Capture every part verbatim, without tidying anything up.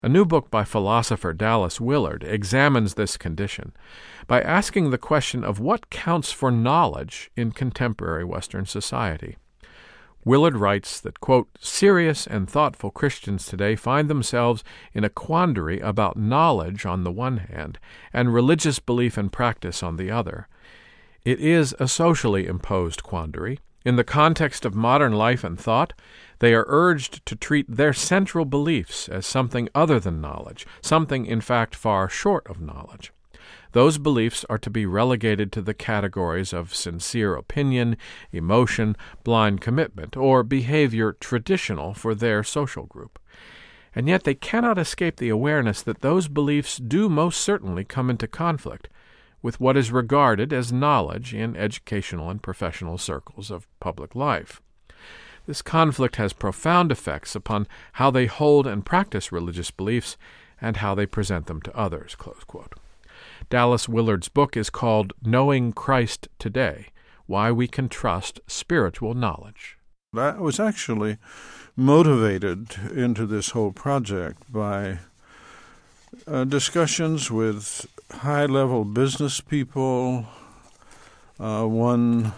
A new book by philosopher Dallas Willard examines this condition by asking the question of what counts for knowledge in contemporary Western society. Willard writes that, quote, serious and thoughtful Christians today find themselves in a quandary about knowledge on the one hand and religious belief and practice on the other. It is a socially imposed quandary. In the context of modern life and thought, they are urged to treat their central beliefs as something other than knowledge, something, in fact, far short of knowledge. Those beliefs are to be relegated to the categories of sincere opinion, emotion, blind commitment, or behavior traditional for their social group. And yet they cannot escape the awareness that those beliefs do most certainly come into conflict with what is regarded as knowledge in educational and professional circles of public life. This conflict has profound effects upon how they hold and practice religious beliefs and how they present them to others, close quote. Dallas Willard's book is called Knowing Christ Today, Why We Can Trust Spiritual Knowledge. I was actually motivated into this whole project by uh, discussions with high-level business people, uh, one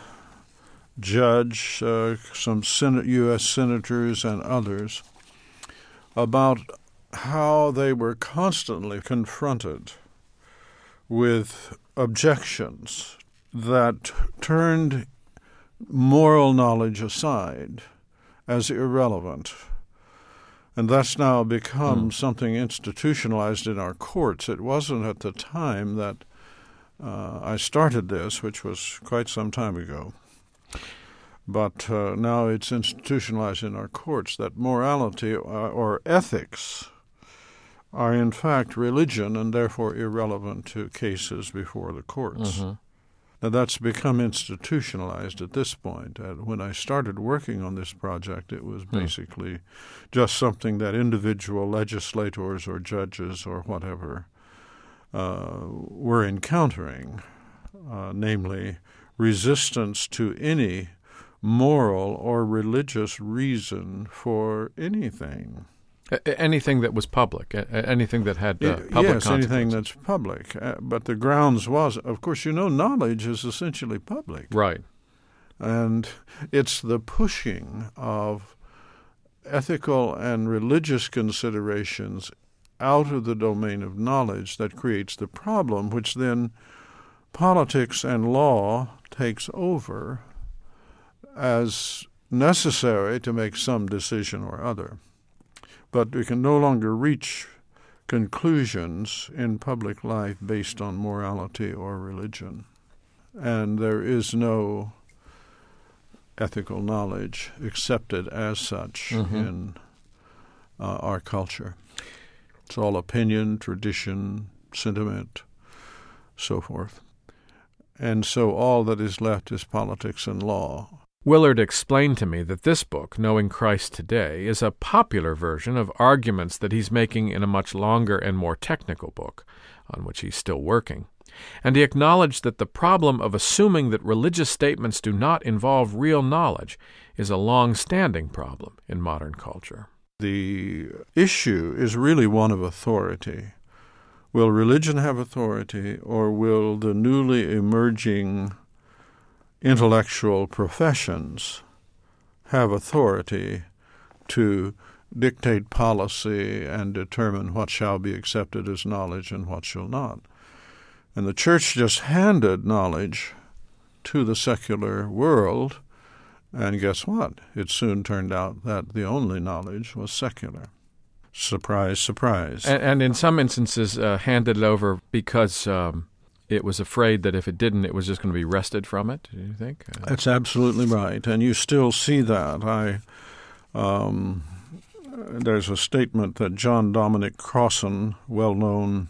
judge, uh, some Senate, U S senators, and others, about how they were constantly confronted with objections that turned moral knowledge aside as irrelevant. And that's now become mm. something institutionalized in our courts. It wasn't at the time that uh, I started this, which was quite some time ago. But uh, now it's institutionalized in our courts that morality or, or ethics are in fact religion and therefore irrelevant to cases before the courts. Mm-hmm. Now that's become institutionalized at this point. And when I started working on this project, it was basically mm. just something that individual legislators or judges or whatever uh, were encountering, uh, namely resistance to any moral or religious reason for anything. Anything that was public, anything that had uh, public Yes, anything that's public. Uh, but the grounds was, of course, you know, knowledge is essentially public. Right. And it's the pushing of ethical and religious considerations out of the domain of knowledge that creates the problem, which then politics and law takes over as necessary to make some decision or other. But we can no longer reach conclusions in public life based on morality or religion. And there is no ethical knowledge accepted as such mm-hmm. in uh, our culture. It's all opinion, tradition, sentiment, so forth. And so all that is left is politics and law. Willard explained to me that this book, Knowing Christ Today, is a popular version of arguments that he's making in a much longer and more technical book, on which he's still working. And he acknowledged that the problem of assuming that religious statements do not involve real knowledge is a long-standing problem in modern culture. The issue is really one of authority. Will religion have authority, or will the newly emerging intellectual professions have authority to dictate policy and determine what shall be accepted as knowledge and what shall not? And the church just handed knowledge to the secular world, and guess what? It soon turned out that the only knowledge was secular. Surprise, surprise. And, and in some instances uh, handed it over because um, it was afraid that if it didn't, it was just going to be wrested from it, do you think? Uh, That's absolutely right, and you still see that. I um, there's a statement that John Dominic Crossan, well-known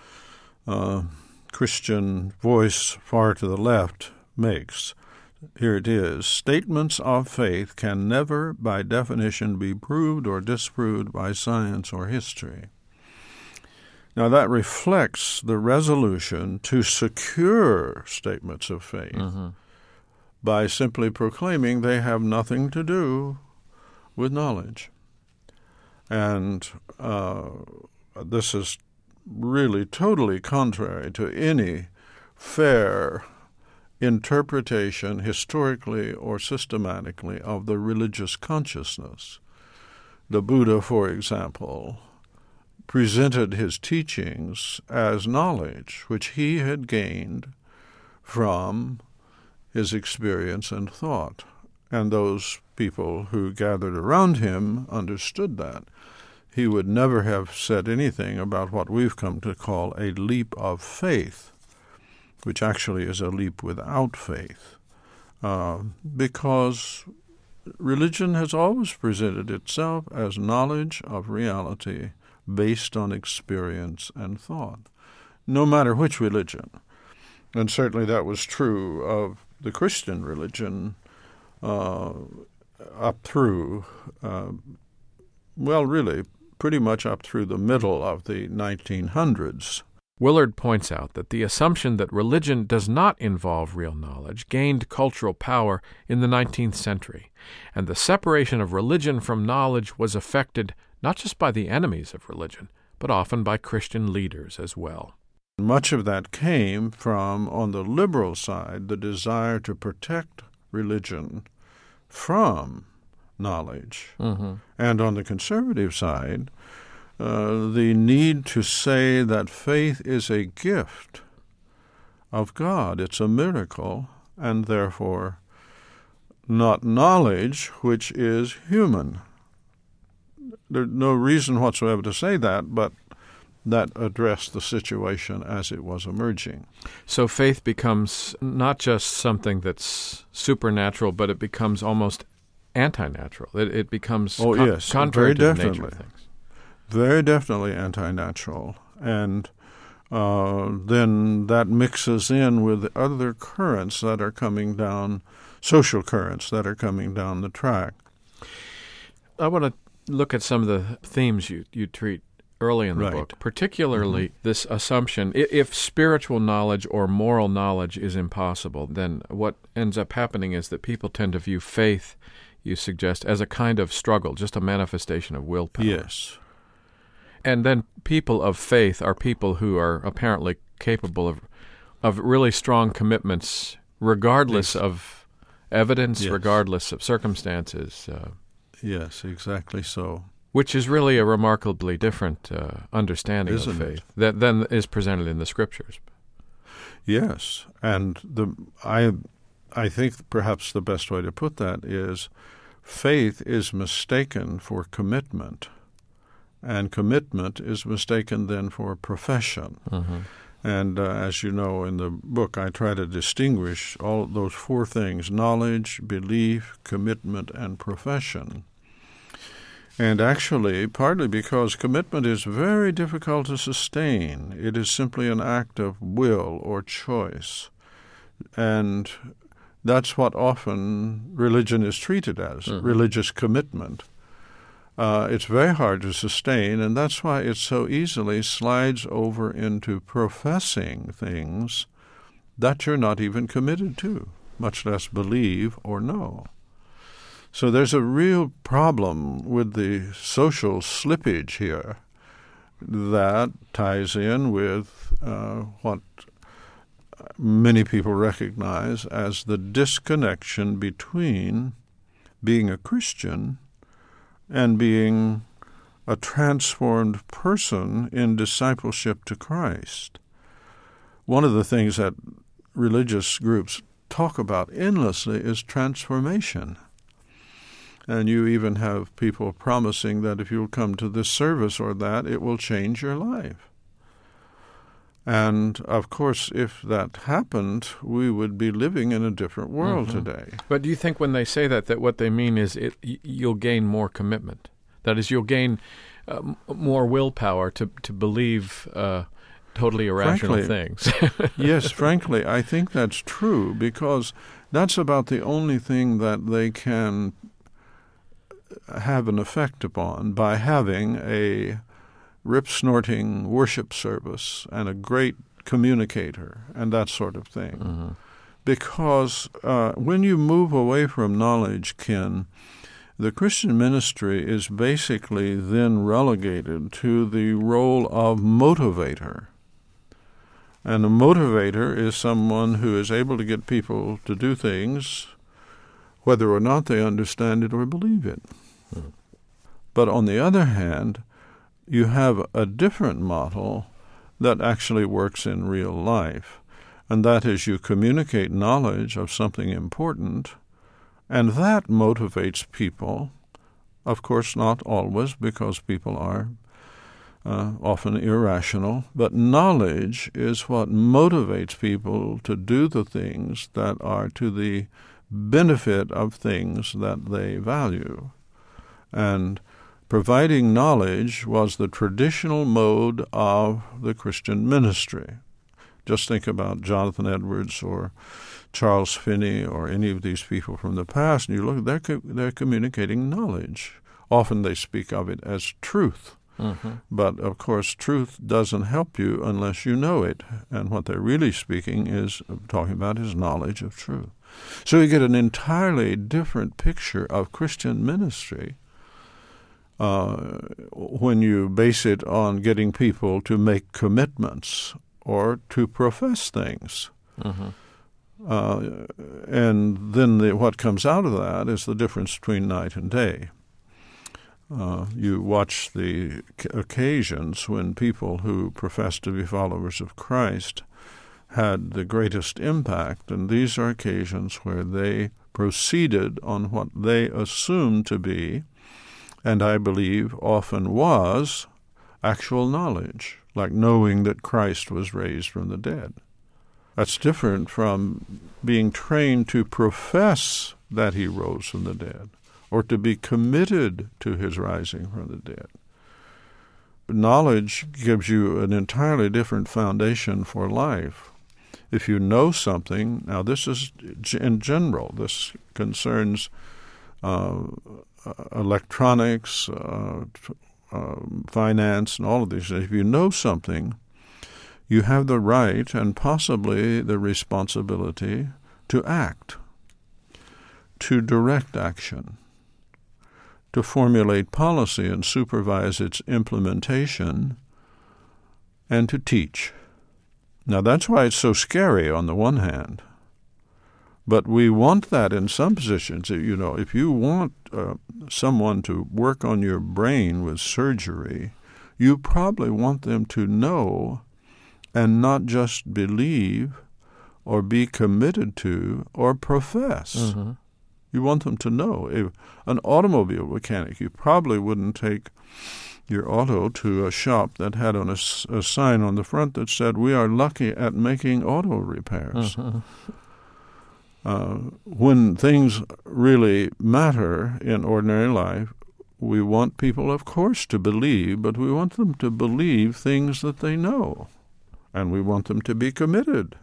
uh, Christian voice far to the left, makes. Here it is. Statements of faith can never, by definition, be proved or disproved by science or history. Now, that reflects the resolution to secure statements of faith mm-hmm. by simply proclaiming they have nothing to do with knowledge. And uh, this is really totally contrary to any fair interpretation, historically or systematically, of the religious consciousness. The Buddha, for example, presented his teachings as knowledge, which he had gained from his experience and thought. And those people who gathered around him understood that. He would never have said anything about what we've come to call a leap of faith, which actually is a leap without faith, uh, because religion has always presented itself as knowledge of reality based on experience and thought, no matter which religion. And certainly that was true of the Christian religion uh, up through, uh, well, really, pretty much up through the middle of the nineteen hundreds. Willard points out that the assumption that religion does not involve real knowledge gained cultural power in the nineteenth century, and the separation of religion from knowledge was affected not just by the enemies of religion, but often by Christian leaders as well. Much of that came from, on the liberal side, the desire to protect religion from knowledge. Mm-hmm. And on the conservative side, uh, the need to say that faith is a gift of God. It's a miracle, and therefore not knowledge, which is human. There's no reason whatsoever to say that, but that addressed the situation as it was emerging. So faith becomes not just something that's supernatural, but it becomes almost anti-natural. It, it becomes oh, con- yes, contrary very to the definitely. nature of things. Very definitely anti-natural. And uh, then that mixes in with other currents that are coming down, social currents that are coming down the track. I want to look at some of the themes you, you treat early in the right. book, particularly mm-hmm. this assumption, if spiritual knowledge or moral knowledge is impossible, then what ends up happening is that people tend to view faith, you suggest, as a kind of struggle, just a manifestation of willpower. Yes. And then people of faith are people who are apparently capable of of really strong commitments, regardless yes. of evidence, yes. regardless of circumstances. Uh, yes, exactly so. Which is really a remarkably different uh, understanding Isn't of faith it? that than is presented in the Scriptures. Yes, and the I I think perhaps the best way to put that is faith is mistaken for commitment, and commitment is mistaken then for profession. Mm-hmm. And uh, as you know, in the book, I try to distinguish all those four things: knowledge, belief, commitment, and profession. And actually, partly because commitment is very difficult to sustain. It is simply an act of will or choice. And that's what often religion is treated as, mm-hmm. religious commitment. Uh, it's very hard to sustain, and that's why it so easily slides over into professing things that you're not even committed to, much less believe or know. So there's a real problem with the social slippage here that ties in with uh, what many people recognize as the disconnection between being a Christian and being a transformed person in discipleship to Christ. One of the things that religious groups talk about endlessly is transformation. And you even have people promising that if you'll come to this service or that, it will change your life. And, of course, if that happened, we would be living in a different world mm-hmm. today. But do you think when they say that, that what they mean is it, you'll gain more commitment? That is, you'll gain uh, more willpower to, to believe uh, totally irrational frankly, things. Yes, frankly, I think that's true, because that's about the only thing that they can have an effect upon by having a rip-snorting worship service and a great communicator and that sort of thing. Mm-hmm. Because uh, when you move away from knowledge, Ken, the Christian ministry is basically then relegated to the role of motivator. And a motivator is someone who is able to get people to do things whether or not they understand it or believe it. Hmm. But on the other hand, you have a different model that actually works in real life, and that is you communicate knowledge of something important, and that motivates people. Of course, not always, because people are uh, often irrational, but knowledge is what motivates people to do the things that are to the benefit of things that they value. And providing knowledge was the traditional mode of the Christian ministry. Just think about Jonathan Edwards or Charles Finney or any of these people from the past, and you look, they're, co- they're communicating knowledge. Often they speak of it as truth. Mm-hmm. But, of course, truth doesn't help you unless you know it. And what they're really speaking is, talking about is knowledge of truth. So you get an entirely different picture of Christian ministry uh, when you base it on getting people to make commitments or to profess things. Mm-hmm. Uh, and then the, what comes out of that is the difference between night and day. Uh, you watch the occasions when people who profess to be followers of Christ had the greatest impact, and these are occasions where they proceeded on what they assumed to be, and I believe often was, actual knowledge, like knowing that Christ was raised from the dead. That's different from being trained to profess that he rose from the dead, or to be committed to his rising from the dead. Knowledge gives you an entirely different foundation for life. If you know something, now this is in general, this concerns uh, electronics, uh, uh, finance, and all of these things. If you know something, you have the right and possibly the responsibility to act, to direct action, to formulate policy and supervise its implementation, and to teach. Now, that's why it's so scary on the one hand. But we want that in some positions. You know, if you want uh, someone to work on your brain with surgery, you probably want them to know and not just believe or be committed to or profess. Mm-hmm. You want them to know. If an automobile mechanic, you probably wouldn't take your auto to a shop that had on a, a sign on the front that said, "We are lucky at making auto repairs." Uh-huh. Uh, when things really matter in ordinary life, we want people, of course, to believe, but we want them to believe things that they know, and we want them to be committed.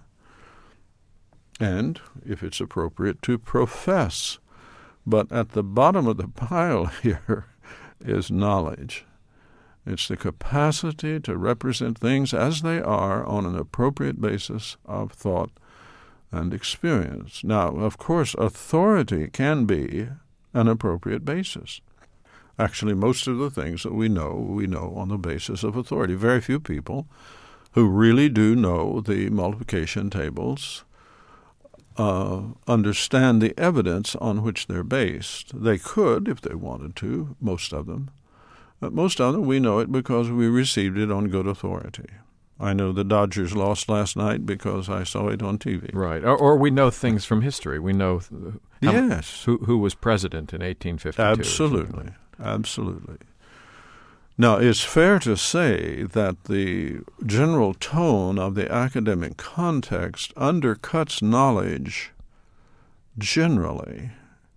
And, if it's appropriate, to profess. But at the bottom of the pile here is knowledge. It's the capacity to represent things as they are on an appropriate basis of thought and experience. Now, of course, authority can be an appropriate basis. Actually, most of the things that we know, we know on the basis of authority. Very few people who really do know the multiplication tables uh, understand the evidence on which they're based. They could, if they wanted to, most of them. But most of them, we know it because we received it on good authority. I know the Dodgers lost last night because I saw it on T V. Right. Or, or we know things from history. We know how, yes. who, who was president in eighteen fifty-two. Absolutely. Absolutely. Now, it's fair to say that the general tone of the academic context undercuts knowledge generally.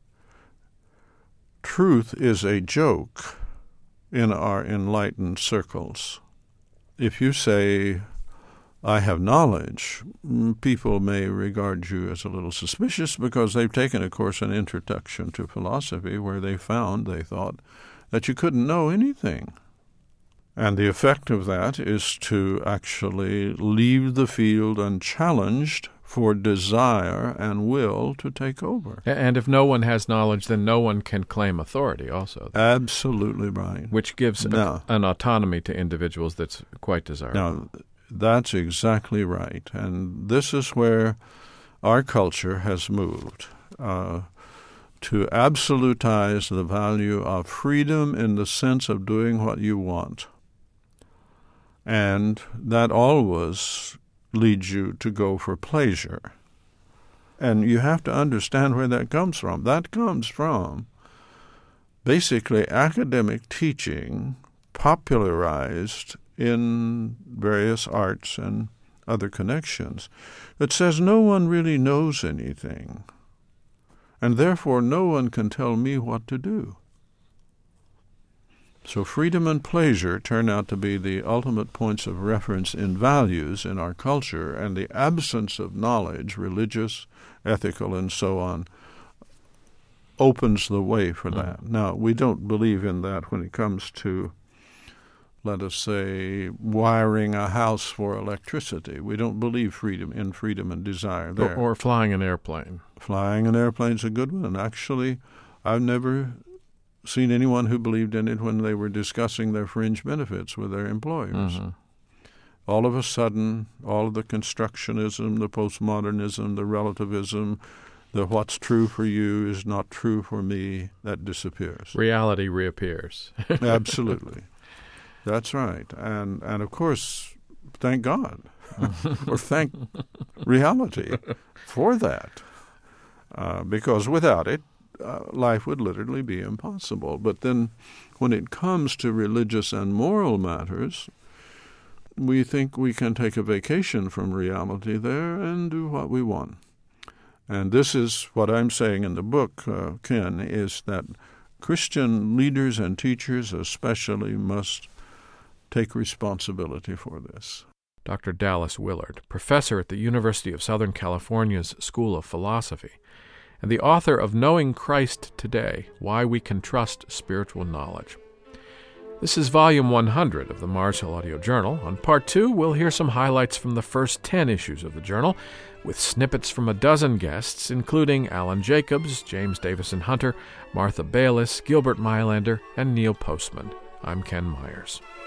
Truth is a joke in our enlightened circles. If you say, "I have knowledge," people may regard you as a little suspicious because they've taken, of course, an introduction to philosophy where they found, they thought, that you couldn't know anything. And the effect of that is to actually leave the field unchallenged for desire and will to take over. And if no one has knowledge, then no one can claim authority also. Absolutely right. Which gives now, a, an autonomy to individuals that's quite desirable. Now, that's exactly right. And this is where our culture has moved, uh, to absolutize the value of freedom in the sense of doing what you want. And that always leads you to go for pleasure. And you have to understand where that comes from. That comes from basically academic teaching popularized in various arts and other connections that says no one really knows anything, and therefore no one can tell me what to do. So freedom and pleasure turn out to be the ultimate points of reference in values in our culture, and the absence of knowledge, religious, ethical, and so on, opens the way for that. Mm-hmm. Now, we don't believe in that when it comes to, let us say, wiring a house for electricity. We don't believe freedom in freedom and desire there. Or, or flying an airplane. Flying an airplane's a good one. And actually, I've never seen anyone who believed in it when they were discussing their fringe benefits with their employers. Mm-hmm. All of a sudden, all of the constructionism, the postmodernism, the relativism, the what's true for you is not true for me, that disappears. Reality reappears. Absolutely. That's right. And, and of course, thank God, or thank reality for that, uh, because without it, Uh, life would literally be impossible. But then when it comes to religious and moral matters, we think we can take a vacation from reality there and do what we want. And this is what I'm saying in the book, uh, Ken, is that Christian leaders and teachers especially must take responsibility for this. Doctor Dallas Willard, professor at the University of Southern California's School of Philosophy, and the author of Knowing Christ Today, Why We Can Trust Spiritual Knowledge. This is Volume one hundred of the Mars Hill Audio Journal. On Part two, we'll hear some highlights from the first ten issues of the journal, with snippets from a dozen guests, including Alan Jacobs, James Davison Hunter, Martha Baylis, Gilbert Meilander, and Neil Postman. I'm Ken Myers.